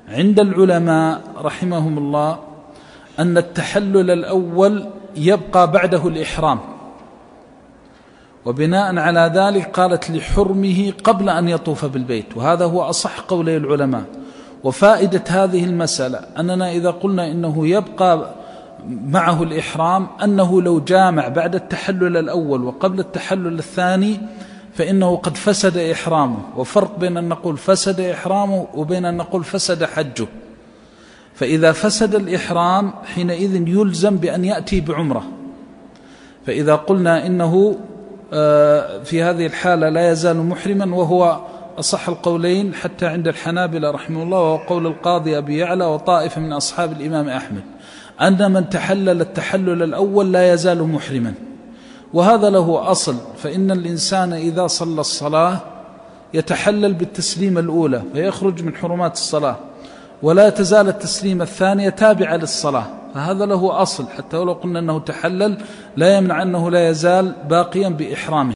عند العلماء رحمهم الله أن التحلل الأول يبقى بعده الإحرام، وبناء على ذلك قالت لحرمه قبل أن يطوف بالبيت، وهذا هو أصح قولي العلماء. وفائدة هذه المسألة أننا إذا قلنا إنه يبقى معه الإحرام أنه لو جامع بعد التحلل الأول وقبل التحلل الثاني فإنه قد فسد إحرامه، وفرق بين أن نقول فسد إحرامه وبين أن نقول فسد حجه. فإذا فسد الإحرام حينئذ يلزم بأن يأتي بعمرة. فإذا قلنا إنه في هذه الحالة لا يزال محرما، وهو أصح القولين حتى عند الحنابلة رحمه الله، وهو قول القاضي أبي يعلى وطائفة من أصحاب الإمام أحمد، أن من تحلل التحلل الأول لا يزال محرما. وهذا له أصل، فإن الإنسان إذا صلى الصلاة يتحلل بالتسليم الأولى فيخرج من حرمات الصلاة، ولا تزال التسليم الثانية تابعة للصلاة، فهذا له أصل، حتى ولو قلنا أنه تحلل لا يمنع أنه لا يزال باقيا بإحرامه.